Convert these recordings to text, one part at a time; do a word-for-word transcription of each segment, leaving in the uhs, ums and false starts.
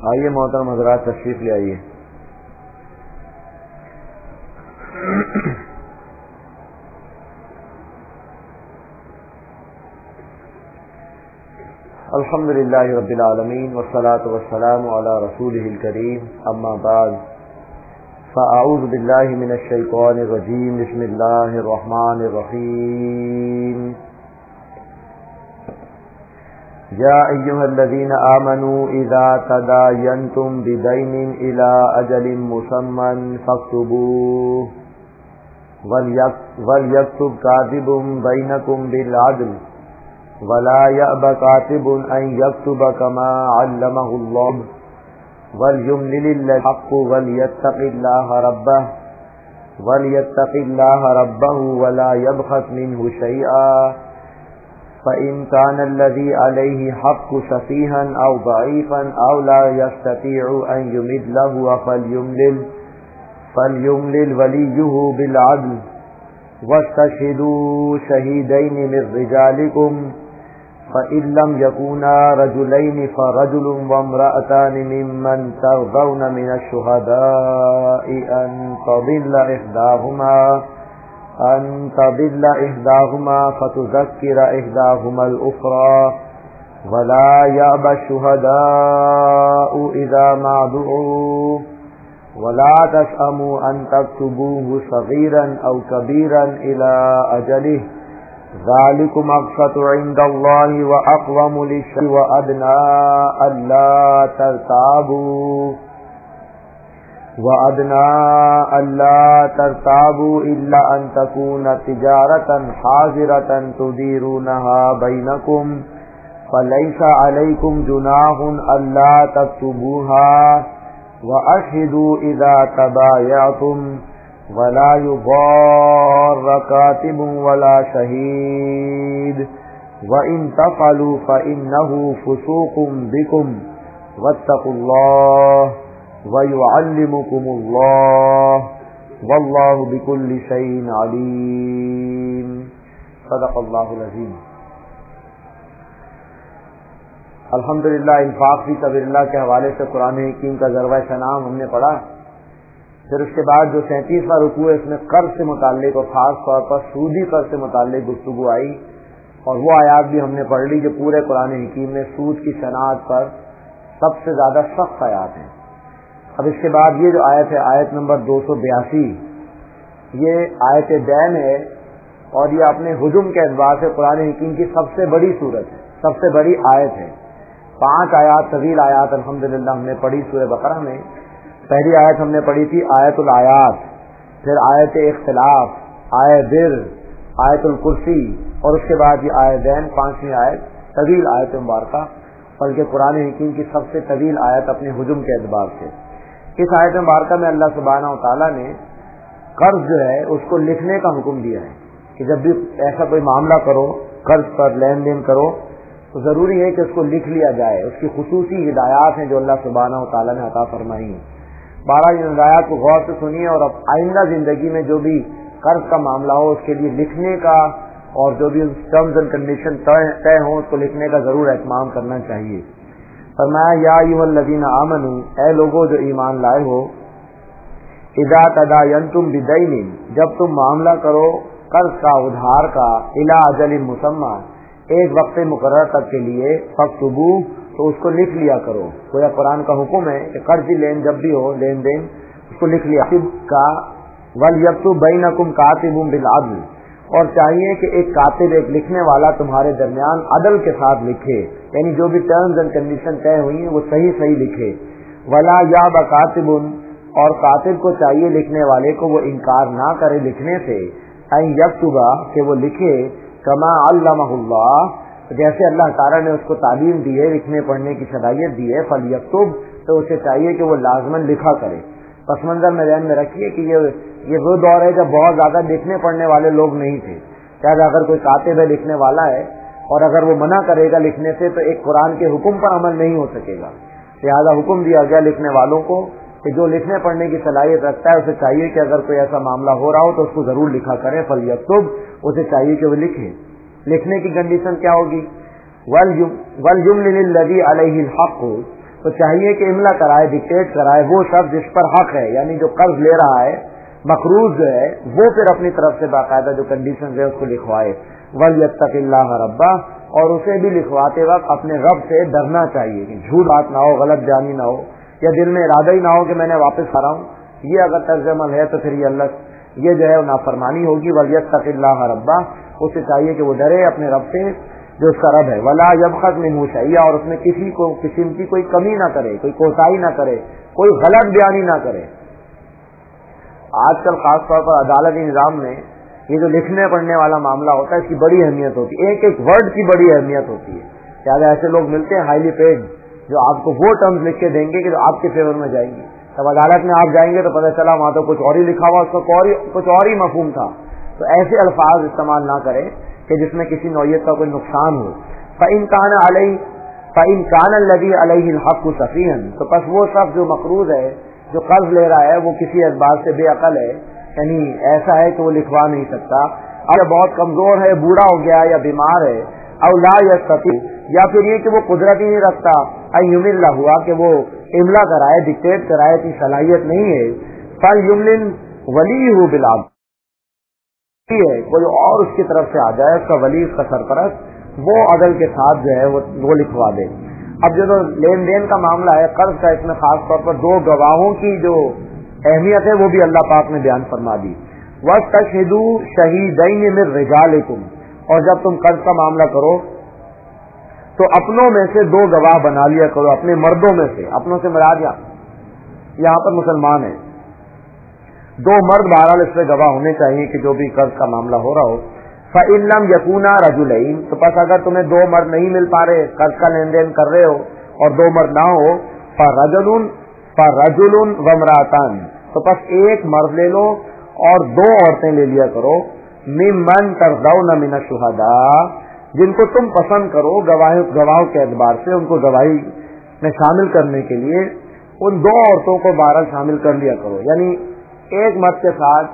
آئیے محترم حضرات تشریف لے آئیے. الحمد للہ رب العالمین والصلاة والسلام علی رسولہ الکریم. اما بعد فاعوذ باللہ من الشیطان الرجیم. بسم اللہ الرحمن الرحیم. یا ایہا الذین آمنوا اذا تداینتم بدین الی اجل مسمى فاکتبوه ولیکتب کاتب بینکم بالعدل ولا یأب کاتب ان یکتب کما علمہ اللہ ولیملل الحق ولیتق اللہ ربہ ولیتق اللہ ربہ ولا یبخس منہ شیئا فإن كان الذي عليه حق سفيها أو ضعيفا أو لا يستطيع أن يمد له فليملل فليملل وليه بالعدل واستشهدوا شهيدين من رجالكم فإن لم يكونا رجلين فرجل وامرأتان ممن ترضون من الشهداء أن تضل إحداهما أن تضل إحداهما فتذكر إحداهما الأخرى ولا يأبى الشهداء إذا ما دعوا ولا تسأموا أن تكتبوه صغيرا أو كبيرا إلى أجله ذلكم أقسط عند الله وأقوم للشرع وأدنى ألا ترتابوا وَأَدْنَىٰ أَلَّا تَرْتَابُوا إِلَّا أَن تَكُونَ تِجَارَةً حَاضِرَةً تُدِيرُونَهَا بَيْنَكُمْ فَلَيْسَ عَلَيْكُمْ جُنَاحٌ أَلَّا تَكْتُبُوهَا وَأَشْهِدُوا إِذَا تَبَايَعْتُمْ وَلَا يُضَارَّ كَاتِبٌ وَلَا شَهِيدٌ وَإِن تَفْعَلُوا فَإِنَّهُ فُسُوقٌ بِكُمْ وَاتَّقُوا اللَّهَ وَيُعَلِّمُكُمُ اللَّهُ وَاللَّهُ بِكُلِّ شَيْءٍ عَلِيمٌ. صدق اللہ العظیم. الحمدللہ انفاق فی سبیل اللہ کے حوالے سے قرآن حکیم کا ضربہ سلام ہم نے پڑھا. پھر اس کے بعد جو سینتیسواں رکوع ہے اس میں قرض سے متعلق اور خاص طور پر سودی قرض سے متعلق گفتگو آئی اور وہ آیات بھی ہم نے پڑھ لی جو پورے قرآن حکیم میں سود کی صنعت پر سب سے زیادہ سخت آیات ہیں. اب اس کے بعد یہ جو آیت ہے آیت نمبر دو سو بیاسی یہ آیت دین ہے اور یہ اپنے حجم کے اعتبار سے قرآن حکیم کی سب سے بڑی صورت ہے، سب سے بڑی آیت ہے. پانچ آیات طویل آیات الحمدللہ ہم نے پڑھی سورہ بقرہ میں. پہلی آیت ہم نے پڑھی تھی آیت الآیات، پھر آیت اختلاف، آیت بر، آیت الکرسی اور اس کے بعد یہ آیت دین پانچویں آیت طویل آیت مبارکہ، بلکہ قرآن حکیم کی سب سے طویل آیت اپنے حجم کے اعتبار سے. اس آیت مبارکہ میں اللہ سبحانہ و تعالیٰ نے قرض جو ہے اس کو لکھنے کا حکم دیا ہے کہ جب بھی ایسا کوئی معاملہ کرو، قرض پر لین دین کرو تو ضروری ہے کہ اس کو لکھ لیا جائے. اس کی خصوصی ہدایات ہیں جو اللہ سبحانہ و تعالیٰ نے عطا فرمائی ہیں. بارہ ہدایات کو غور سے سنیے اور اب آئندہ زندگی میں جو بھی قرض کا معاملہ ہو اس کے لیے لکھنے کا اور جو بھی ٹرمز اینڈ کنڈیشن طے ہوں اس کو لکھنے کا ضرور اہتمام کرنا چاہیے. فرمایا یا ایھا الذین آمنوا، اے لوگوں جو ایمان لائے ہو، اذا تداینتم بدین، جب تم معاملہ کرو قرض کا، ادھار کا، الی اجل مسمى، ایک وقت مقرر تک کے لیے، فاکتبوہ، تو اس کو لکھ لیا کرو. گویا قرآن کا حکم ہے کہ قرضی لین جب بھی ہو لین دین اس کو لکھ لیا کا. ولیکتب بینکم کاتب بالعدل، اور چاہیے کہ ایک کاتب، ایک لکھنے والا تمہارے درمیان عدل کے ساتھ لکھے، یعنی جو بھی ٹرمز اینڈ کنڈیشن طے ہوئی ہیں وہ صحیح صحیح لکھے. ولا یأب کاتب، اور کاتب کو چاہیے لکھنے والے کو وہ انکار نہ کرے لکھنے سے، ان یکتب، کہ وہ لکھے، کما علمہ اللہ، جیسے اللہ تعالیٰ نے اس کو تعلیم دی ہے، لکھنے پڑھنے کی صلاحیت دی ہے. فلیکتب، تو اسے چاہیے کہ وہ لازماً لکھا کرے. پس منظر میں ذہن میں رکھیے کہ یہ یہ وہ دور ہے جب بہت زیادہ لکھنے پڑھنے والے لوگ نہیں تھے. چاہے اگر کوئی کاتب ہے، لکھنے والا ہے، اور اگر وہ منع کرے گا لکھنے سے تو ایک قرآن کے حکم پر عمل نہیں ہو سکے گا. لہٰذا حکم دیا گیا لکھنے والوں کو کہ جو لکھنے پڑھنے کی صلاحیت رکھتا ہے اسے چاہیے کہ اگر کوئی ایسا معاملہ ہو رہا ہو تو اس کو ضرور لکھا کرے. فلیکتب، اسے چاہیے کہ وہ لکھے. لکھنے کی کنڈیشن کیا ہوگی؟ وَلْيُمْلِلِ الَّذِي عَلَيْهِ الْحَقُّ، تو چاہیے کہ املا کرائے، ڈکٹیٹ کرائے وہ شخص جس پر حق ہے، یعنی جو قرض لے رہا ہے، مقروض جو ہے، وہ پھر اپنی طرف سے باقاعدہ جو کنڈیشن ہے اس کو لکھوائے. وَلْيَتَّقِ اللَّهَ رَبَّهُ، اور اسے بھی لکھواتے وقت اپنے رب سے ڈرنا چاہیے کہ جھوٹ بات نہ ہو، غلط بیانی نہ ہو، یا دل میں ارادہ ہی نہ ہو کہ میں نے واپس آ رہا ہوں. یہ اگر طرز عمل ہے تو پھر یہ اللہ یہ جو ہے نافرمانی ہوگی. وَلْيَتَّقِ اللَّهَ رَبَّهُ، اسے چاہیے کہ وہ ڈرے اپنے رب سے جو اس کا رب ہے. وَلَا يَبْخَسْ مِنْهُ شَيْئًا، اور اس میں کسی کو قسم کی کوئی کمی نہ کرے، کوئی کوتاہی نہ کرے، کوئی غلط بیانی نہ کرے. آج کل خاص طور پر عدالتی نظام میں یہ جو لکھنے پڑھنے والا معاملہ ہوتا ہے اس کی بڑی اہمیت ہوتی ہے، ایک ایک ورڈ کی بڑی اہمیت ہوتی ہے. لہٰذا ایسے لوگ ملتے ہیں ہائیلی پیڈ جو آپ کو وہ ٹرمز لکھ کے دیں گے کہ جو آپ کے فیور میں جائیں گی. تب عدالت میں آپ جائیں گے تو پتہ چلا وہاں تو کچھ اور ہی لکھا ہوا، اس کا کچھ اور ہی مفہوم تھا. تو ایسے الفاظ استعمال نہ کریں کہ جس میں کسی نوعیت کا کوئی نقصان ہو. فَإِن كَانَ عَلَيْهِ فَإِن كَانَ الَّذِي عَلَيْهِ الْحَقُّ سَفِيهًا، تو پس وہ شخص جو مقروض ہے، جو قرض لے رہا ہے، وہ کسی اعتبار سے بے عقل ہے، یعنی ایسا ہے کہ وہ لکھوا نہیں سکتا، اور بہت کمزور ہے، بوڑھا ہو گیا یا بیمار ہے، او لا یستطیع، یا پھر یہ کہ وہ قدرت ہی نہیں رکھتا، ان یمل ہوا کہ وہ املا کرائے، ڈکٹیٹ کرائے کی صلاحیت نہیں ہے. فلیملل ولیہ بالعدل، ہے کوئی اور اس کی طرف سے آ جائے، اس کا ولی، اس کا سرپرست، وہ عدل کے ساتھ جو ہے وہ لکھوا دے. اب جو لین دین کا معاملہ ہے قرض کا، اس میں خاص طور پر دو گواہوں کی جو اہمیت ہے وہ بھی اللہ پاک نے بیان فرما دی. وَاسْتَشْهِدُوا شَهِيدَيْنِ مِن رِجَالِكُمْ، اور جب تم قرض کا معاملہ کرو تو اپنوں میں سے دو گواہ بنا لیا کرو، اپنے مردوں میں سے. اپنوں سے مراد یہاں پر مسلمان ہیں، دو مرد بہرحال اس سے گواہ ہونے چاہیے کہ جو بھی قرض کا معاملہ ہو رہا ہو. فَإِن لَّمْ يَكُونَا رَجُلَيْنِ، تو پس اگر تمہیں دو مرد نہیں مل پا رہے، قرض کا لین دین کر رہے ہو اور دو مرد نہ ہو، فَرَجُلٌ فَرَجُلٌ وَامْرَأَتَانِ، تو پس ایک مرد لے لو اور دو عورتیں لے لیا کرو. مِمَّن تَرْضَوْنَ مِنَ الشُّهَدَاءِ، جن کو تم پسند کرو گواہوں گواہوں کے اعتبار سے، ان کو گواہی میں شامل کرنے کے لیے ان دو عورتوں کو بہرحال شامل کر لیا کرو. یعنی ایک مرد کے ساتھ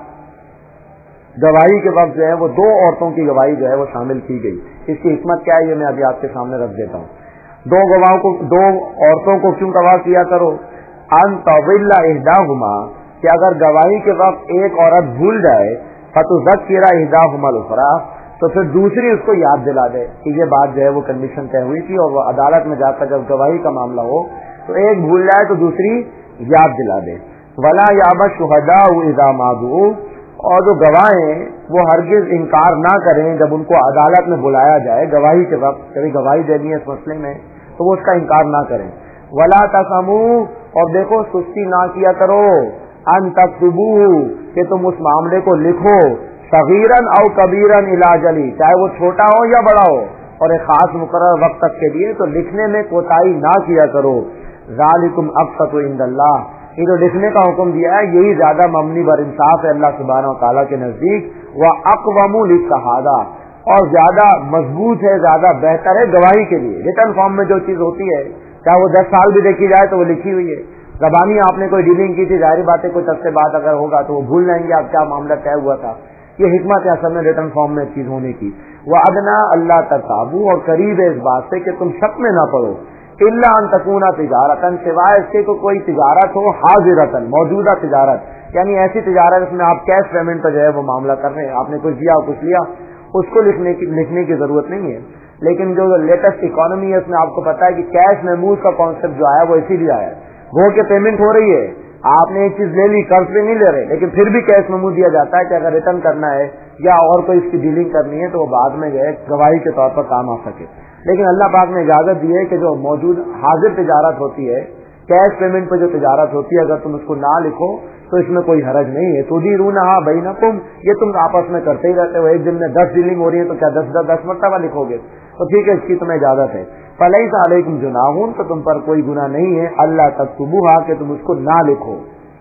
گواہی کے وقت جو ہے وہ دو عورتوں کی گواہی جو ہے وہ شامل کی گئی. اس کی حکمت کیا ہے یہ میں ابھی آپ کے سامنے رکھ دیتا ہوں. دو گواہوں کو، دو عورتوں کو کیوں گواہ کیا کرو؟ ان تضل احداہما، کہ اگر گواہی کے وقت ایک عورت بھول جائے، فتذکر احداہما الاخری، تو پھر دوسری اس کو یاد دلا دے کہ یہ بات جو ہے وہ کنڈیشن طے ہوئی تھی، اور وہ عدالت میں جا کر جب گواہی کا معاملہ ہو تو ایک بھول جائے تو دوسری یاد دلا دے. ولا یابا الشہداء اذا ما دعوا، اور جو گواہ ہیں وہ ہرگز انکار نہ کریں جب ان کو عدالت میں بلایا جائے گواہی کے وقت، کبھی گواہی دینی ہے اس مسئلے میں تو وہ اس کا انکار نہ کریں. ولا تسموا، اور دیکھو سستی نہ کیا کرو، ان تکتبوہ، کہ تم اس معاملے کو لکھو، صغیرن او کبیرن الی اجلی، چاہے وہ چھوٹا ہو یا بڑا ہو اور ایک خاص مقرر وقت تک کے لیے، تو لکھنے میں کوتاہی نہ کیا کرو. ذالکم اقسط عند اللہ، یہ جو لکھنے کا حکم دیا ہے یہی زیادہ مبنی بر انصاف ہے اللہ سبحانہ و تعالیٰ کے نزدیک. واقوم للشہادہ، اور زیادہ مضبوط ہے، زیادہ بہتر ہے گواہی کے لیے. ریٹن فارم میں جو چیز ہوتی ہے چاہے وہ دس سال بھی دیکھی جائے تو وہ لکھی ہوئی ہے. زبانی آپ نے کوئی ڈیلنگ کی تھی، ظاہری بات ہے کوئی تب سے بات اگر ہوگا تو وہ بھول جائیں گے آپ کیا معاملہ طے ہوا تھا. یہ حکمت ہے اصل میں ریٹن فارم میں چیز ہونے کی. وَأَدْنَا أَلَّا تَرْتَابُوا، اور قریب ہے اس بات سے کہ تم شک میں نہ پڑو. الا ان تکونا تجارتن، سوائے اس کے کو کوئی تجارت ہو، حاضرتن، موجودہ تجارت، یعنی ایسی تجارت جس میں آپ کیش پیمنٹ پہ جو ہے وہ معاملہ کر رہے ہیں، آپ نے کچھ دیا کچھ لیا، اس کو لکھنے کی لکھنے کی ضرورت نہیں ہے. لیکن جو لیٹسٹ اکانومی ہے اس میں آپ کو پتا ہے کہ کیش میموز کا کانسیپٹ جو آیا وہ اسی لیے آیا ہے، وہ کہ پیمنٹ ہو رہی ہے، آپ نے ایک چیز لے لی، قرض پہ نہیں لے رہے، لیکن پھر بھی کیش میمو دیا جاتا ہے کہ اگر ریٹرن کرنا ہے یا اور کوئی اس کی ڈیلنگ کرنی ہے تو وہ بعد میں جو ہے گواہی کے طور پر کام آ سکے. لیکن اللہ پاک نے اجازت دی ہے کہ جو موجود حاضر تجارت ہوتی ہے، کیش پیمنٹ پہ جو تجارت ہوتی ہے، اگر تم اس کو نہ لکھو تو اس میں کوئی حرج نہیں ہے. تدیرونہا بینکم، یہ تم آپس میں کرتے ہی رہتے ہو، ایک دن میں دس ڈیلنگ ہو رہی ہے تو کیا دس دس دس مرتبہ لکھو گے؟ تو ٹھیک ہے، اس کی تمہیں اجازت ہے. فلیس علیکم جناح، تو تم پر کوئی گناہ نہیں ہے، اللہ تکتبوہا، کہ تم اس کو نہ لکھو.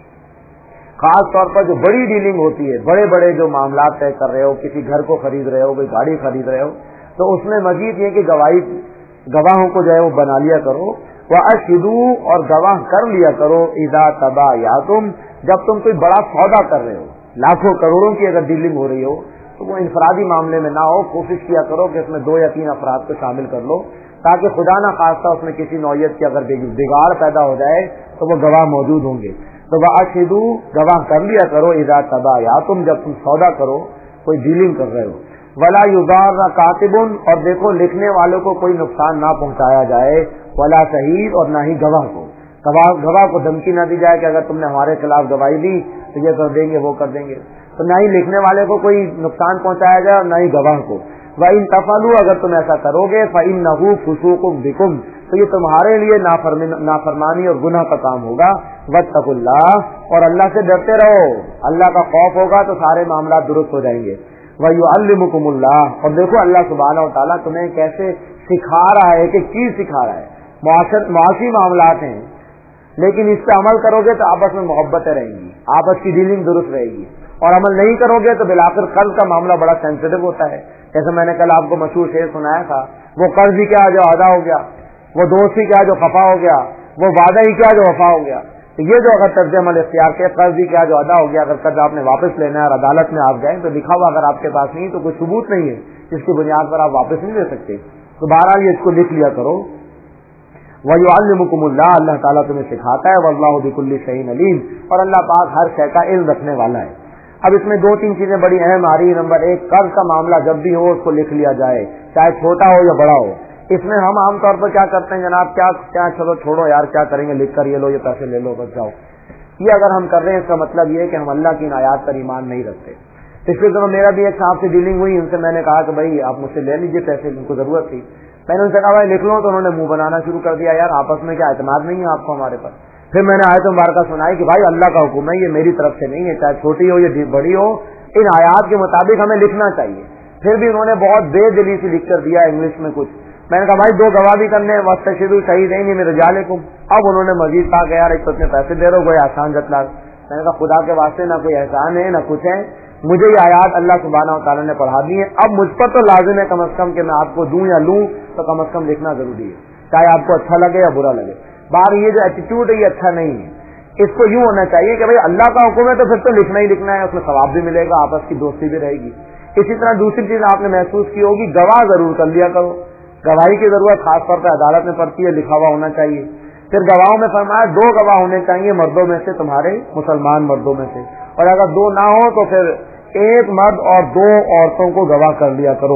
خاص طور پر جو بڑی ڈیلنگ ہوتی ہے، بڑے بڑے جو معاملات طے کر رہے ہو، کسی گھر کو خرید رہے ہو، کوئی گاڑی خرید رہے ہو، تو اس میں مزید یہ کہ گواہی گواہوں کو جو ہے وہ بنا لیا کرو. وَأَشْهِدُوا، اور گواہ کر لیا کرو، اِذَا تَبَايَعْتُمْ، جب تم کوئی بڑا سودا کر رہے ہو، لاکھوں کروڑوں کی اگر ڈیلنگ ہو رہی ہو تو وہ انفرادی معاملے میں نہ ہو، کوشش کیا کرو کہ اس میں دو یا تین افراد کو شامل کر لو تاکہ خدا نہ خواستہ اس میں کسی نوعیت کی اگر بگاڑ پیدا ہو جائے تو وہ گواہ موجود ہوں گے. تو واشہدو گواہ کر لیا کرو اذا تبایعتم جب تم سودا کرو کوئی ڈیلنگ کر رہے ہو. ولا یضار کاتب اور دیکھو لکھنے والوں کو کوئی نقصان نہ پہنچایا جائے. ولا شہید اور نہ ہی گواہ کو گواہ گواہ کو دھمکی نہ دی جائے کہ اگر تم نے ہمارے خلاف گواہی دی تو یہ کر دیں گے وہ کر دیں گے. تو نہ ہی لکھنے والے کو کوئی نقصان پہنچایا جائے اور نہ ہی گواہ کو. وَإِن تَفْعَلُوا اگر تم ایسا کرو گے فَإِنَّهُ فُسُوقٌ بِكُمْ تو یہ تمہارے لیے نافرمانی اور گناہ کا کام ہوگا. وَاتَّقُوا اللَّهَ اور اللہ سے ڈرتے رہو. اللہ کا خوف ہوگا تو سارے معاملات درست ہو جائیں گے. وَيُعَلِّمُكُمُ اللَّهُ اور دیکھو اللہ سبحانہ و تعالیٰ تمہیں کیسے سکھا رہا ہے کہ چیز سکھا رہا ہے. معاشی معاملات ہیں لیکن اس پہ عمل کرو گے تو آپس میں محبتیں رہیں گی, آپس کی ڈیلنگ درست رہے گی. اور عمل نہیں کرو گے تو بالآخر قرض کا معاملہ بڑا سینسیٹیو ہوتا ہے. جیسے میں نے کل آپ کو مشہور شعر سنایا تھا, وہ قرض ہی کیا جو ادا ہو گیا, وہ دوست ہی کیا جو خفا ہو گیا, وہ وعدہ ہی کیا جو وفا ہو گیا. تو یہ جو اگر طرز عمل اختیار کیا, قرض ہی کیا جو ادا ہو گیا, اگر قرض آپ نے واپس لینا ہے اور عدالت میں آپ گئے تو لکھا ہوا اگر آپ کے پاس نہیں تو کوئی ثبوت نہیں ہے جس کی بنیاد پر آپ واپس نہیں لے سکتے. تو بہرحال یہ اس کو لکھ لیا کرو. وَيُعَلِّمُكُمُ اللَّهُ اللہ تعالیٰ تمہیں سکھاتا ہے. وَاللَّهُ بِكُلِّ شَيْءٍ عَلِيمٌ اور اللہ پاک ہر شے کا علم رکھنے والا ہے. اب اس میں دو تین چیزیں بڑی اہم آ رہی ہیں. نمبر ایک, قرض کا معاملہ جب بھی ہو اس کو لکھ لیا جائے, چاہے چھوٹا ہو یا بڑا ہو. اس میں ہم عام طور پر کیا کرتے ہیں جناب, کیا کیا چلو چھوڑو یار, کیا کریں گے, لکھ کر یہ لو, یہ پیسے لے لو, بچ جاؤ. یہ اگر ہم کر رہے ہیں اس کا مطلب یہ ہے کہ ہم اللہ کی آیات پر ایمان نہیں رکھتے. پچھلے دنوں میرا بھی ایک صاحب سے ڈیلنگ ہوئی, ان سے میں نے کہا کہ بھائی آپ مجھ سے لے لیجیے پیسے, ان کو ضرورت تھی. میں نے ان سے کہا بھائی لکھ لو, تو انہوں نے منہ بنانا شروع کر دیا, یار آپس میں کیا اعتماد نہیں ہے آپ کو ہمارے پر. پھر میں نے آیت مبارکہ سنائی کہ بھائی اللہ کا حکم ہے, یہ میری طرف سے نہیں ہے, چاہے چھوٹی ہو یا بڑی ہو, ان آیات کے مطابق ہمیں لکھنا چاہیے. پھر بھی انہوں نے بہت بے دلی سے لکھ کر دیا انگلش میں کچھ. میں نے کہا بھائی دو گواہ بھی کرنے, واستشہدوا شہیدین من رجالکم. اب انہوں نے مزید کہا کہ یار ایک تو اتنے پیسے دے رہے ہو, کوئی احسان جتلا. میں نے کہا خدا کے واسطے نہ کوئی احسان ہے نہ کچھ ہے, مجھے یہ آیات اللہ سبحانہ و تعالیٰ نے پڑھا دی ہے. اب مجھ پر تو لازم ہے کم از کم کہ میں آپ کو دوں یا لوں, تو کم از کم لکھنا ضروری ہے, چاہے آپ کو اچھا لگے یا برا لگے. باہر یہ جو ایٹیٹیوڈ ہے یہ اچھا نہیں ہے. اس کو یوں ہونا چاہیے کہ بھائی اللہ کا حکم ہے تو پھر تو لکھنا ہی لکھنا ہے, اس میں ثواب بھی ملے گا, آپس کی دوستی بھی رہے گی. اسی طرح دوسری چیز آپ نے محسوس کی ہوگی, گواہ ضرور کر لیا کرو. گواہی کی ضرورت خاص طور پہ عدالت میں پڑتی ہے, لکھا ہوا ہونا چاہیے. پھر گواہوں میں فرمایا دو گواہ ہونے چاہیے مردوں میں سے, تمہارے مسلمان مردوں میں سے, اور اگر دو نہ ہو تو پھر ایک مرد اور دو عورتوں کو گواہ کر لیا کرو.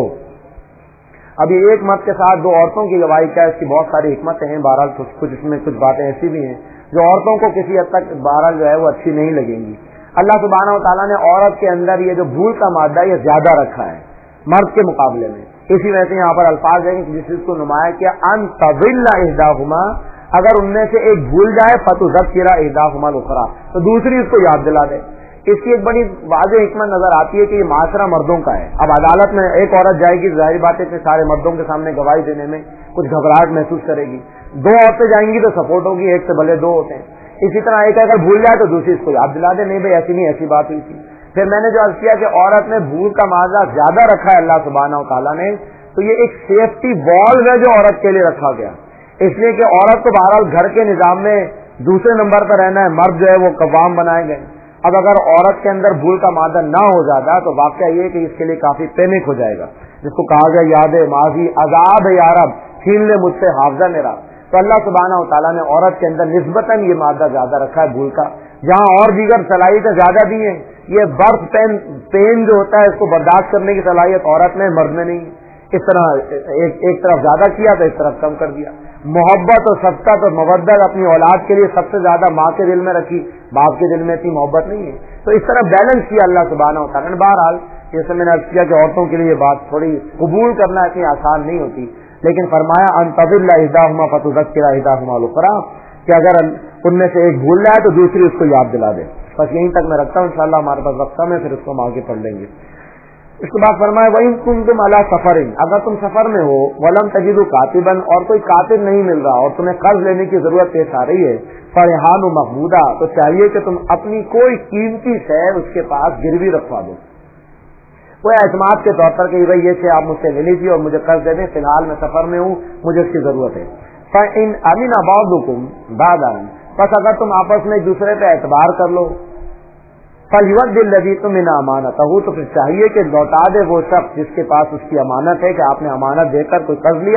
ابھی ایک مرد کے ساتھ دو عورتوں کی گواہی کیا, اس کی بہت ساری حکمتیں ہیں. بہرحال کچھ کچھ اس میں کچھ باتیں ایسی بھی ہیں جو عورتوں کو کسی حد تک بہرحال جو ہے وہ اچھی نہیں لگیں گی. اللہ سبحانہ و تعالیٰ نے عورت کے اندر یہ جو بھول کا مادہ یہ زیادہ رکھا ہے مرد کے مقابلے میں. اسی وجہ سے یہاں پر الفاظ ہیں جس چیز کو نمایاں کیا, ان تضل احداہما, اگر ان میں سے ایک بھول جائے فتذکر احداہما الاخری, تو دوسری اس کو یاد دلا دے. اس کی ایک بڑی واضح حکمت نظر آتی ہے کہ یہ معاشرہ مردوں کا ہے. اب عدالت میں ایک عورت جائے گی, ظاہر بات ہے کہ سارے مردوں کے سامنے گواہی دینے میں کچھ گھبراہٹ محسوس کرے گی. دو عورتیں جائیں گی تو سپورٹ ہوگی, ایک سے بھلے دو ہوتے ہیں. اسی طرح ایک اگر بھول جائے تو دوسری اس کو یاد دلا دے, نہیں بھائی ایسی نہیں, ایسی بات ہوئی تھی. پھر میں نے جو عرض کیا کہ عورت نے بھول کا مادہ زیادہ رکھا ہے اللہ سبحانہ و تعالیٰ نے, تو یہ ایک سیفٹی والو ہے جو عورت کے لیے رکھا گیا, اس لیے کہ عورت کو بہرحال گھر کے نظام میں دوسرے نمبر پر رہنا ہے, مرد جو ہے وہ قوام بنائے گئے. اب اگر عورت کے اندر بھول کا مادہ نہ ہو جاتا تو واقعہ یہ کہ اس کے لیے کافی پینک ہو جائے گا, جس کو کہا گیا یاد ماضی عذاب یا رب چھین لے مجھ سے حافظہ میرا. تو اللہ سبحانہ و تعالیٰ نے عورت کے اندر نسبتاً یہ مادہ زیادہ رکھا ہے بھول کا, جہاں اور دیگر صلاحیتیں زیادہ دی ہیں. یہ برف پین پین جو ہوتا ہے اس کو برداشت کرنے کی صلاحیت عورت میں مرد میں نہیں. اس طرح ایک ایک طرف زیادہ کیا تو ایک طرف کم کر دیا. محبت اور شفقت اور مودت اپنی اولاد کے لیے سب سے زیادہ ماں کے دل میں رکھی, باپ کے دل میں اتنی محبت نہیں ہے. تو اس طرح بیلنس کیا اللہ سبحانہ و تعالیٰ نے. بہرحال جیسے میں نے عرض کیا کہ عورتوں کے لیے یہ بات تھوڑی قبول کرنا اتنی آسان نہیں ہوتی, لیکن فرمایا ان تضل احداہما فتذکر احداہما الاخری, کہ اگر ان میں سے ایک بھول جائے تو دوسری اس کو یاد دلا دے. بس یہیں تک میں رکھتا ہوں, انشاءاللہ ہمارے پاس وقت کم ہے, پھر اس کو ہم آگے پڑھ لیں گے. اس کے بعد فرمایا وَإِن كُنتُمْ عَلَىٰ سَفَرٍ, اگر تم سفر میں ہو, وَلَمْ تَجِدُوا كَاتِبًا, اور کوئی کاتب نہیں مل رہا اور تمہیں قرض لینے کی ضرورت پیش آ رہی ہے, فَرِهَانٌ مَقْبُوضَةٌ, تو چاہیے کہ تم اپنی کوئی قیمتی شے اس کے پاس گروی رکھوا دو, کوئی اعتماد کے طور پر کہ بھائی یہ شے آپ مجھ سے لے لیجیے اور مجھے قرض دے دیں, فی الحال میں سفر میں ہوں, مجھے اس کی ضرورت ہے. فَإِنْ أَمِنَ بَعْضُكُمْ بَعْضًا, بس اگر تم آپس میں ایک دوسرے پہ اعتبار کر لو, فَلْيُؤَدِّ الَّذِي اؤْتُمِنَ أَمَانَتَهُ, تو پھر چاہیے کہ لوٹا دے وہ شخص جس کے پاس اس کی امانت ہے, کہ آپ نے امانت دے کر کوئی قرض لیا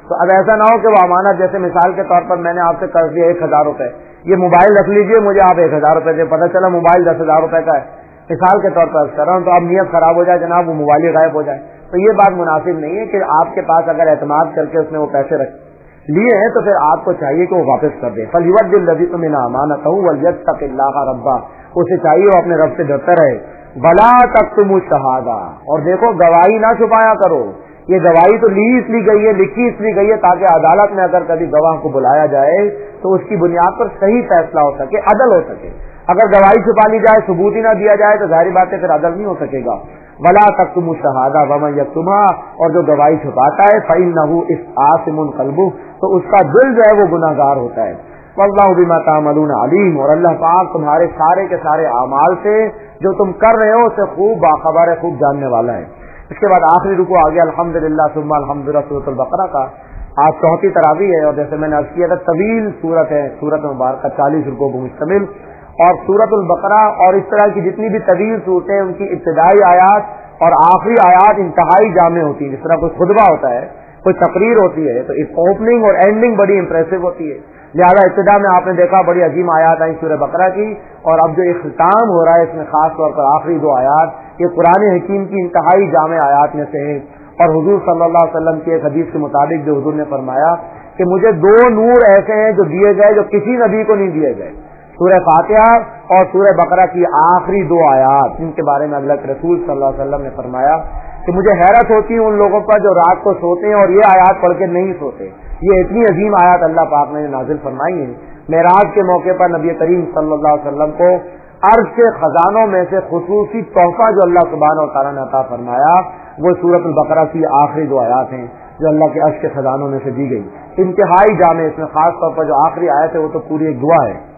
تو اب ایسا نہ ہو کہ وہ امانت، جیسے مثال کے طور پر میں نے آپ سے قرض لیا ایک ہزار روپے، یہ موبائل رکھ لیجیے، مجھے آپ ایک ہزار روپے دے، پتہ چلا موبائل دس ہزار روپے کا ہے، مثال کے طور پر کر رہا ہوں، تو اب نیت خراب ہو جائے جناب، وہ موبائل ہی غائب ہو جائے، تو یہ بات مناسب نہیں ہے کہ آپ کے پاس اگر اعتماد کر کے اس نے وہ پیسے رکھ لیے ہیں تو پھر آپ کو چاہیے کہ وہ واپس کر دے. فَلْيُؤَدِّ الَّذِي اؤْتُمِنَ أَمَانَتَهُ وَلْيَتَّقِ اللَّهَ رَبَّهُ، اسے چاہیے وہ اپنے رب سے ڈرتا رہے. وَلَا تَكْتُمُوا الشَّهَادَةَ، اور دیکھو گواہی نہ چھپایا کرو. یہ گواہی تو لی اس لیے گئی ہے، لکھی اس لیے گئی ہے تاکہ عدالت میں اگر کبھی گواہ کو بلایا جائے تو اس کی بنیاد پر صحیح فیصلہ ہو سکے، عدل ہو سکے. اگر گواہی چھپا لی جائے، ثبوت ہی نہ دیا جائے تو ظاہری بات ہے پھر عدل نہیں ہو سکے گا. ولا تکتموا الشہادہ ومن یکتمها، اور جو گواہی چھپاتا ہے فإنه آثم قلبہ، تو اس کا دل جو ہے وہ گناہگار ہوتا ہے. واللہ بما تعملون علیم، اور اللہ پاک تمہارے سارے کے سارے اعمال سے جو تم کر رہے ہو اسے خوب باخبر ہے، خوب جاننے والا ہے. اس کے بعد آخری رکوع آ گیا الحمدللہ ثم الحمدللہ سورۃ البقرہ کا. آج چوتھی تراویح ہے، اور جیسے میں نے عرض کیا تھا طویل سورت ہے، سورت مبارکہ چالیس رکوع پر مشتمل. اور سورت البقرہ اور اس طرح کی جتنی بھی طویل صورتیں ان کی ابتدائی آیات اور آخری آیات انتہائی جامع ہوتی ہیں. جس طرح کوئی خطبہ ہوتا ہے، کوئی تقریر ہوتی ہے، تو اوپننگ اور اینڈنگ بڑی امپریسو ہوتی ہے. لہذا ابتدا میں آپ نے دیکھا بڑی عظیم آیات آئی سورہ بقرہ کی، اور اب جو اختتام ہو رہا ہے اس میں خاص طور پر آخری دو آیات یہ قرآن حکیم کی انتہائی جامع آیات میں سے ہے. اور حضور صلی اللہ علیہ وسلم کی ایک حدیث کے مطابق جو حضور نے فرمایا کہ مجھے دو نور ایسے ہیں جو دیے گئے جو کسی نبی کو نہیں دیے گئے، سورہ فاتحہ اور سورہ بقرہ کی آخری دو آیات، جن کے بارے میں اللہ کے رسول صلی اللہ علیہ وسلم نے فرمایا کہ مجھے حیرت ہوتی ہے ان لوگوں پر جو رات کو سوتے ہیں اور یہ آیات پڑھ کے نہیں سوتے. یہ اتنی عظیم آیات اللہ پاک نے نازل فرمائی ہیں. معراج کے موقع پر نبی کریم صلی اللہ علیہ وسلم کو عرش کے خزانوں میں سے خصوصی تحفہ جو اللہ سبحانہ و تعالیٰ نے عطا فرمایا وہ سورۃ البقرہ کی آخری دو آیات ہیں جو اللہ کے عرش کے خزانوں میں سے دی گئی. انتہائی جامع، اس میں خاص طور پر جو آخری آیت ہے وہ تو پوری ایک دعا ہے.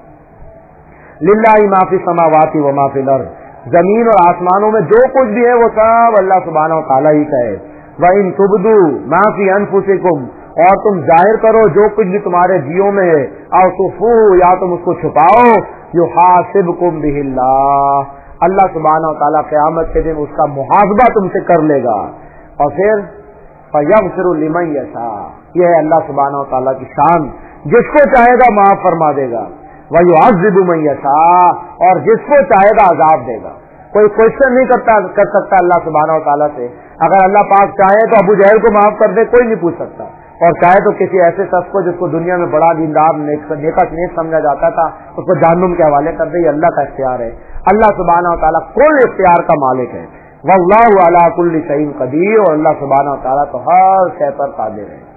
للہ ما فی السماوات و ما فی الارض، زمین اور آسمانوں میں جو کچھ بھی ہے وہ سب اللہ سبحانہ و تعالیٰ ہی کا ہے. وَإِن تُبْدُوا مَا فِي أَنفُسِكُمْ، اور تم ظاہر کرو جو کچھ بھی تمہارے جیوں میں ہے، او تخفوہ، یا تم اس کو چھپاؤ، یحاسبکم بہ اللہ، اللہ سبحانہ و تعالیٰ قیامت کے دن اس کا محاسبہ تم سے کر لے گا. اور پھر فَيَغْفِرُ لِمَن یشاء، یہ ہے اللہ سبحانہ و تعالیٰ کی شان، جس کو چاہے گا معاف فرما دے گا. وَيُعَذِّبُ مَن یشاء، اور جس کو چاہے گا عذاب دے گا. کوئی کوشچن نہیں کرتا کر سکتا اللہ سبحانہ و تعالیٰ سے. اگر اللہ پاک چاہے تو ابو جہل کو معاف کر دے، کوئی نہیں پوچھ سکتا، اور چاہے تو کسی ایسے شخص کو جس کو دنیا میں بڑا دیندار نیک نیک سمجھا جاتا تھا اس کو جہنم کے حوالے کر دے. یہ اللہ کا اختیار ہے. اللہ سبحانہ و تعالیٰ کل اختیار کا مالک ہے. واللہ علی کل شیء قدیر، اور اللہ سبحانہ و تعالیٰ تو ہر شے پر قادر ہے.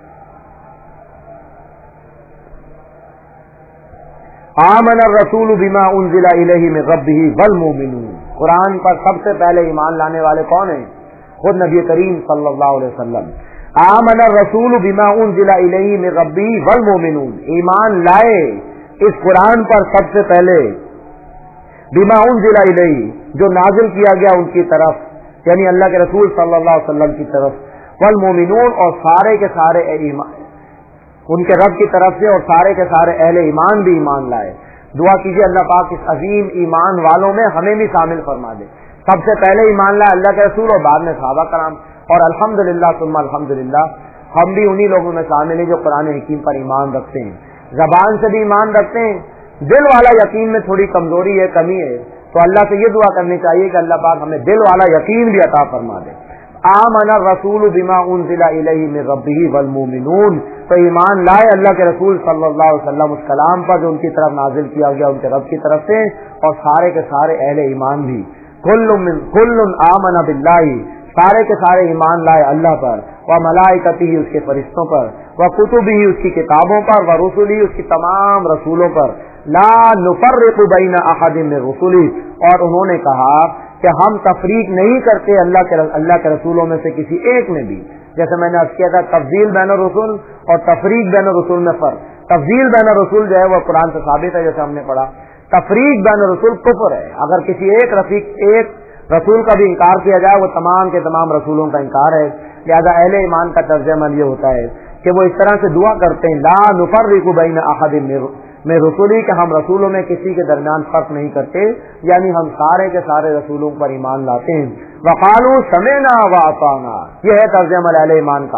آمن الرسول بما انزل الیہ من ربہ والمؤمنون، قرآن پر سب سے پہلے ایمان لانے والے کون ہیں؟ خود نبی کریم صلی اللہ علیہ وسلم. آمن الرسول بما انزل الیہ من ربہ والمؤمنون، ایمان لائے اس قرآن پر سب سے پہلے، بما انزل الیہ، جو نازل کیا گیا ان کی طرف، یعنی اللہ کے رسول صلی اللہ علیہ وسلم کی طرف، والمؤمنون، اور سارے کے سارے ایمان ان کے رب کی طرف سے، اور سارے کے سارے اہل ایمان بھی ایمان لائے. دعا کیجیے اللہ پاک اس عظیم ایمان والوں میں ہمیں بھی شامل فرما دے. سب سے پہلے ایمان لائے اللہ کے رسول اور بعد میں صحابہ کرام، اور الحمدللہ ثم الحمدللہ ہم بھی انہی لوگوں میں شامل ہیں جو قرآن حکیم پر ایمان رکھتے ہیں. زبان سے بھی ایمان رکھتے ہیں، دل والا یقین میں تھوڑی کمزوری ہے، کمی ہے، تو اللہ سے یہ دعا کرنی چاہیے کہ اللہ پاک ہمیں دل والا یقین بھی عطا فرما دے. آمن الرسول بما انزل الیہ من ربہ والمؤمنون، تو ایمان لائے اللہ کے رسول صلی اللہ علیہ وسلم اس کلام پر جو ان کی طرف نازل کیا گیا ان کے رب کی طرف سے، اور سارے کے سارے اہل ایمان بھی. کل من کل آمن باللہ، سارے کے سارے ایمان لائے اللہ پر، وملائکتہ اس کے فرشتوں پر، وکتبہ اس کی کتابوں پر، ورسلہ اس کی تمام رسولوں پر، لا نفرق بین احد من رسلہ، اور انہوں نے کہا کہ ہم تفریق نہیں کرتے اللہ کے اللہ کے رسولوں میں سے کسی ایک میں بھی. جیسے میں نے عرض کیا تھا تفضیل بین الرسول اور تفریق بین الرسول میں فرق. تفضیل بین الرسول جو ہے وہ قرآن سے ثابت ہے جیسے ہم نے پڑھا. تفریق بین الرسول کفر ہے. اگر کسی ایک رفیق ایک رسول کا بھی انکار کیا جائے وہ تمام کے تمام رسولوں کا انکار ہے. لہذا اہل ایمان کا طرز عمل یہ ہوتا ہے کہ وہ اس طرح سے دعا کرتے ہیں لا نفرق بین احد میں رسولی، کہ ہم رسولوں میں کسی کے درمیان فرق نہیں کرتے، یعنی ہم سارے کے سارے رسولوں پر ایمان لاتے ہیں. وقالوا سمعنا واطعنا، یہ ہے طرز عمل اہل ایمان کا.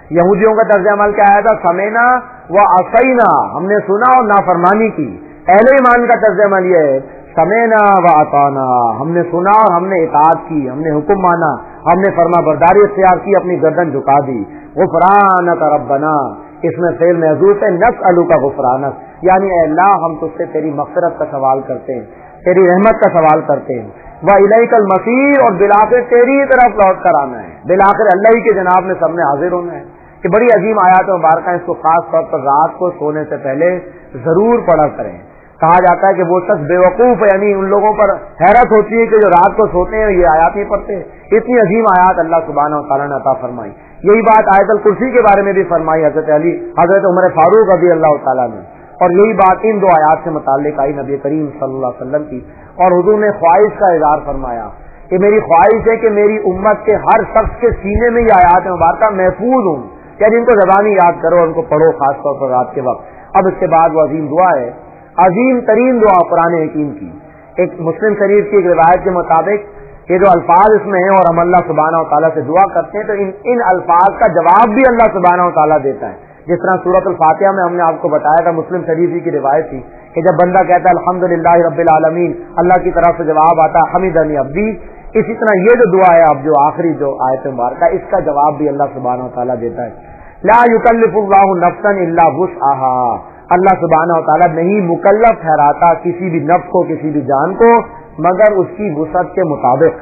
یہودیوں کا طرز عمل کیا آیا تھا؟ سمینا و عصینا، ہم نے سنا اور نافرمانی کی. اہل ایمان کا طرز عمل یہ ہے سمینا و اطعنا، ہم نے سنا اور ہم نے اطاعت کی، ہم نے حکم مانا، ہم نے فرما برداری اختیار کی، اپنی گردن جھکا دی. غفرانک ربنا، اس میں فعل محذوف ہے، نسألک غفرانک، یعنی اے اللہ ہم تجھ سے تیری مغفرت کا سوال کرتے ہیں، تیری رحمت کا سوال کرتے ہیں. وَإِلَيْكَ الْمَصِيرُ، اور بالآخر تیری طرف لوٹ کر آنا ہے، بالآخر اللہ ہی کے جناب میں سب نے حاضر ہونا ہے. کہ بڑی عظیم آیات مبارکہ، اس کو خاص طور پر رات کو سونے سے پہلے ضرور پڑھا کریں. کہا جاتا ہے کہ وہ شخص بے وقوف ہے، یعنی ان لوگوں پر حیرت ہوتی ہے کہ جو رات کو سوتے ہیں یہ آیات نہیں پڑھتے. اتنی عظیم آیات اللہ سبحانہ و تعالیٰ نے عطا فرمائی. یہی بات آیت الکرسی کے بارے میں بھی فرمائی حضرت علی حضرت عمر فاروق رضی اللہ تعالیٰ نے، اور یہی بات ان دو آیات سے متعلق آئی نبی کریم صلی اللہ علیہ وسلم کی. اور حضور نے خواہش کا اظہار فرمایا کہ میری خواہش ہے کہ میری امت کے ہر شخص کے سینے میں یہ آیات مبارکہ محفوظ ہوں، کہ جن کو زبانی یاد کرو، ان کو پڑھو خاص طور پر رات کے وقت. اب اس کے بعد وہ عظیم دعا ہے، عظیم ترین دعا قرآن حکیم کی. ایک مسلم شریف کی ایک روایت کے مطابق یہ جو الفاظ اس میں ہیں اور ہم اللہ سبحانہ و تعالیٰ سے دعا کرتے ہیں تو ان ان الفاظ کا جواب بھی اللہ سبحانہ و تعالیٰ دیتا ہے. جس طرح سورۃ الفاتحہ میں ہم نے آپ کو بتایا تھا، مسلم شریف کی روایت تھی کہ جب بندہ کہتا ہے الحمدللہ رب العالمین، اللہ کی طرف سے جواب آتا ہے حمیدنی عبدی. اسی طرح یہ جو دعا ہے اب جو آخری جو آیت مبارکہ، اس کا جواب بھی اللہ سبحانہ و تعالیٰ دیتا ہے. لا یکلف اللہ نفسا الا وسعها، اللہ سبحانہ و تعالیٰ نہیں مکلف ٹھہراتا کسی بھی نفس کو، کسی بھی جان کو، مگر اس کی وسعت کے مطابق.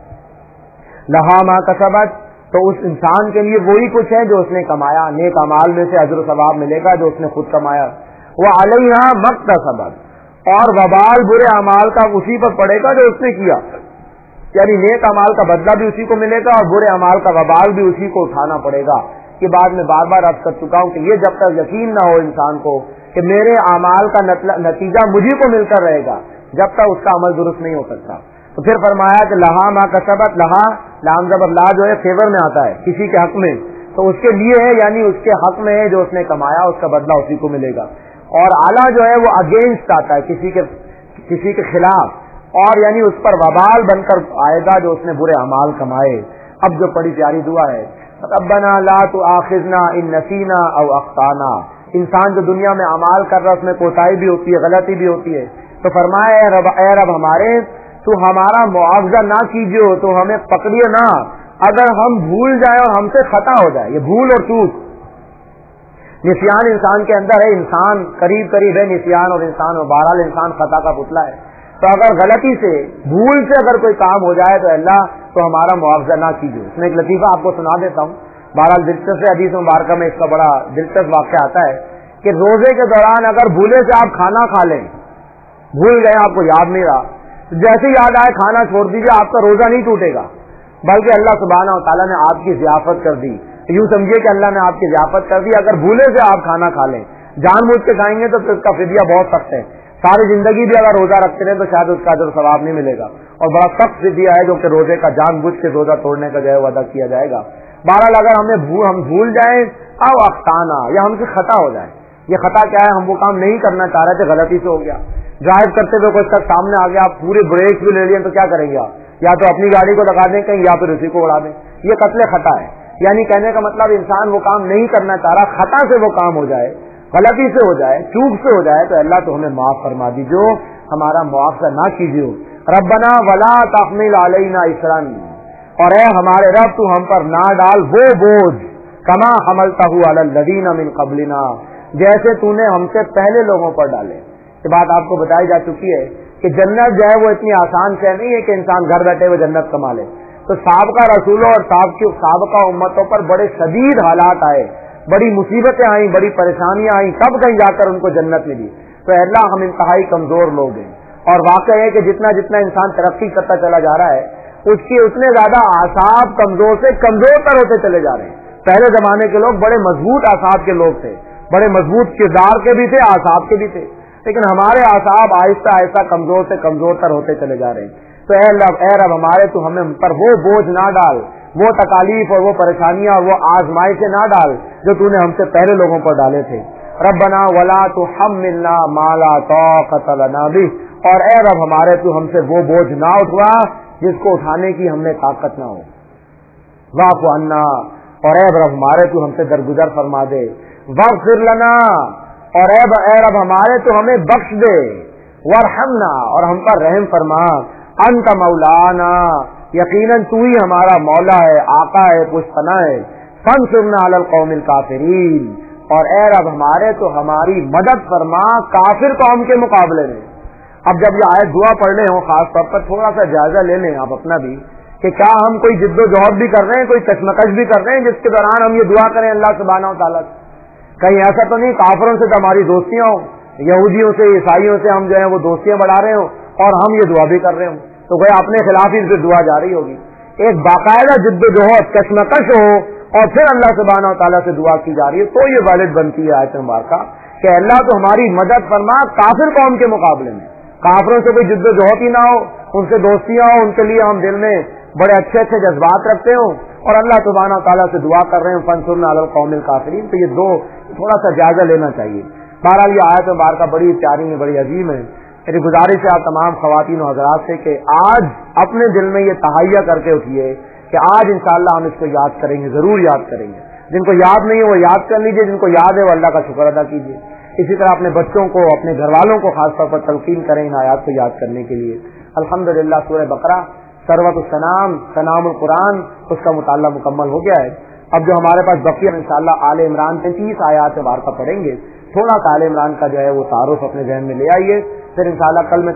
لہا ما کسبت، تو اس انسان کے لیے وہی کچھ ہے جو اس نے کمایا، نیک اعمال میں سے اجر و ثواب ملے گا جو اس نے خود کمایا. وہ علیہا مکتسبت، اور وبال برے اعمال کا اسی پر پڑے گا جو اس نے کیا، یعنی نیک اعمال کا بدلہ بھی اسی کو ملے گا اور برے اعمال کا وبال بھی اسی کو اٹھانا پڑے گا. کہ بعد میں بار بار عرض کر چکا ہوں کہ یہ جب تک یقین نہ ہو انسان کو کہ میرے اعمال کا نتیجہ مجھے کو مل کر رہے گا، جب تک اس کا عمل درست نہیں ہو سکتا. تو پھر فرمایا کہ لہا ما کسبت، لہا لام زبر لا جو ہے فیور میں آتا ہے کسی کے حق میں، تو اس کے لیے ہے، یعنی اس کے حق میں ہے جو اس نے کمایا، اس کا بدلہ اسی کو ملے گا. اور اعلیٰ جو ہے وہ اگینسٹ آتا ہے کسی کے کسی کے خلاف، اور یعنی اس پر وبال بن کر آئے گا جو اس نے برے اعمال کمائے. اب جو بڑی پیاری دعا ہے ربنا لا تؤاخذنا ان نسینا او اخطانا، انسان جو دنیا میں اعمال کر رہا ہے اس میں کوتاہی بھی ہوتی ہے، غلطی بھی ہوتی ہے، تو فرمایا اے رب اے رب ہمارے تو ہمارا معاوضہ نہ کیجیے، تو ہمیں پکڑیے نہ اگر ہم بھول جائیں اور ہم سے خطا ہو جائے. یہ بھول اور چوک نسیان انسان کے اندر ہے، انسان قریب قریب ہے نسیان اور انسان، اور بہرحال انسان خطا کا پتلا ہے. تو اگر غلطی سے بھول سے اگر کوئی کام ہو جائے تو اللہ تو ہمارا معاوضہ نہ کیجیے. اس میں ایک لطیفہ آپ کو سنا دیتا ہوں، بہرحال دلچسپ حدیث مبارکہ میں اس کا بڑا دلچسپ واقعہ آتا ہے کہ روزے کے دوران اگر بھولے سے آپ کھانا کھا لیں، بھول گئے آپ کو یاد نہیں رہا، تو جیسے یاد آئے کھانا چھوڑ دیجیے، آپ کا روزہ نہیں ٹوٹے گا، بلکہ اللہ سبحانہ و تعالیٰ نے آپ کی ضیافت کر دی. یوں سمجھیے کہ اللہ نے آپ کی ضیافت کر دی. اگر بھولے سے آپ کھانا کھا لیں، جان بوجھ کے کھائیں گے تو پھر اس کا فدیہ بہت سخت ہے. ساری زندگی بھی اگر روزہ رکھتے رہے تو شاید اس کا اجر و ثواب نہیں ملے گا، اور بڑا سخت فدیہ ہے جو کہ روزے کا جان بوجھ کے روزہ توڑنے کا جو ہے وہ ادا کیا جائے گا. بہرحال اگر ہمیں ہم بھول جائیں او اختانا، یا ہم سے خطا ہو جائے. یہ خطا کیا ہے؟ ہم وہ کام نہیں کرنا چاہ رہے تھے، غلطی سے ہو گیا. ڈرائیو کرتے ہوئے کوئی شخص سامنے آ گیا، آپ پورے بریک بھی لے لیے تو کیا کریں گے آپ؟ یا تو اپنی گاڑی کو لگا دیں کہیں، یا پھر اسی کو اڑا دیں. یہ قتل خطا ہے. یعنی کہنے کا مطلب انسان وہ کام نہیں کرنا چاہ رہا، خطا سے وہ کام ہو جائے، غلطی سے ہو جائے، چوک سے ہو جائے، تو اللہ تو ہمیں معاف فرما دیجیے، ہمارا معاوضہ نہ کیجیے. ربنا ولا تحمل علینا اصرا، اور اے ہمارے رب تو ہم پر نہ ڈال وہ بوجھ کما حملتہ علی الذین من قبلنا، جیسے تو نے ہم سے پہلے لوگوں پر ڈالے. یہ بات آپ کو بتائی جا چکی ہے کہ جنت جو ہے وہ اتنی آسان سے نہیں ہے کہ انسان گھر بیٹھے ہوئے جنت کما لے. تو سابقہ رسولوں اور سابقہ امتوں پر بڑے شدید حالات آئے، بڑی مصیبتیں آئیں، بڑی پریشانیاں آئیں، تب کہیں جا کر ان کو جنت ملی. تو اللہ ہم انتہائی کمزور لوگ ہیں، اور واقع ہے کہ جتنا جتنا انسان ترقی کرتا چلا جا رہا ہے اس کی اتنے زیادہ اعصاب کمزور سے کمزور تر ہوتے چلے جا رہے ہیں. پہلے زمانے کے لوگ بڑے مضبوط اعصاب کے لوگ تھے، بڑے مضبوط کردار کے بھی تھے، اعصاب کے بھی تھے، لیکن ہمارے اعصاب آہستہ آہستہ کمزور سے کمزور تر ہوتے چلے جا رہے ہیں. تو اے رب اے رب ہمارے تو ہمیں پر وہ بوجھ نہ ڈال، وہ تکالیف اور وہ پریشانیاں اور وہ آزمائشیں نہ ڈال جو تو نے ہم سے پہلے لوگوں پر ڈالے تھے. ربنا ولا تحملنا ما لا طاقت لنا به، اور اے رب ہمارے تو ہم سے وہ بوجھ نہ اٹھوا جس کو اٹھانے کی ہم نے طاقت نہ ہو. واعف عنا، اور اے رب ہمارے تو ہم سے درگزر فرما دے، واغفر لنا، اور اے رب ہمارے تو ہمیں بخش دے، وارحمنا، اور ہم پر رحم فرما، انت مولانا، یقیناً تو ہی ہمارا مولا ہے، آقا ہے، پشتنا ہے، فانصرنا علی القوم الکافرین، اور اے رب ہمارے تو ہماری مدد فرما کافر قوم کے مقابلے میں۔ اب جب یہ آیت دعا پڑھ رہے ہوں خاص طور پر تھوڑا سا جائزہ لے لیں آپ اپنا بھی، کہ کیا ہم کوئی جد و جہد بھی کر رہے ہیں، کوئی کشمکش بھی کر رہے ہیں جس کے دوران ہم یہ دعا کریں اللہ سبحانہ و تعالیٰ سے؟ کہیں ایسا تو نہیں کافروں سے تو ہماری دوستیاں ہوں، یہودیوں سے عیسائیوں سے ہم جو ہے وہ دوستیاں بڑھا رہے ہوں اور ہم یہ دعا بھی کر رہے ہوں، تو کوئی اپنے خلاف ہی سے دعا جاری ہوگی۔ ایک باقاعدہ جد و جہد کشمکش ہو اور پھر اللہ سبحانہ و تعالیٰ سے دعا کی جا رہی ہے تو یہ ویلڈ بنتی ہے آیت مبارکہ کہ اللہ تو ہماری مدد فرما کافر قوم کے مقابلے میں۔ کافروں سے کوئی جد و جہد ہی نہ ہو، ان سے دوستیاں ہو، ان کے لیے ہم دل میں بڑے اچھے اچھے جذبات رکھتے ہوں اور اللہ سبحانہ و تعالیٰ سے دعا کر رہے ہیں فانصرنا علی القوم الکافرین، تو یہ دو تھوڑا سا جائزہ لینا چاہیے۔ بہرحال یہ آیت مبارکہ بڑی پیاری ہے، بڑی عظیم ہے۔ میری گزارش ہے آپ تمام خواتین و حضرات سے کہ آج اپنے دل میں یہ تہیہ کر کے اٹھیے کہ آج انشاءاللہ ہم اس کو یاد کریں گے، ضرور یاد کریں گے۔ جن کو یاد نہیں ہے وہ یاد کر لیجئے، جن کو یاد ہے وہ اللہ کا شکر ادا کیجیے۔ اسی طرح اپنے بچوں کو، اپنے گھر والوں کو خاص طور پر تلقین کریں ان آیات کو یاد کرنے کے لیے۔ الحمدللہ سورہ بقرہ ثروت السلام سلام القرآن اس کا مطالعہ مکمل ہو گیا ہے۔ اب جو ہمارے پاس بقیہ انشاءاللہ آل عمران سے تیس آیات مبارکہ پڑھیں گے، تھوڑا سا آل عمران کا جو ہے وہ تعارف اپنے ذہن میں لے آئیے، پھر انشاءاللہ کل میں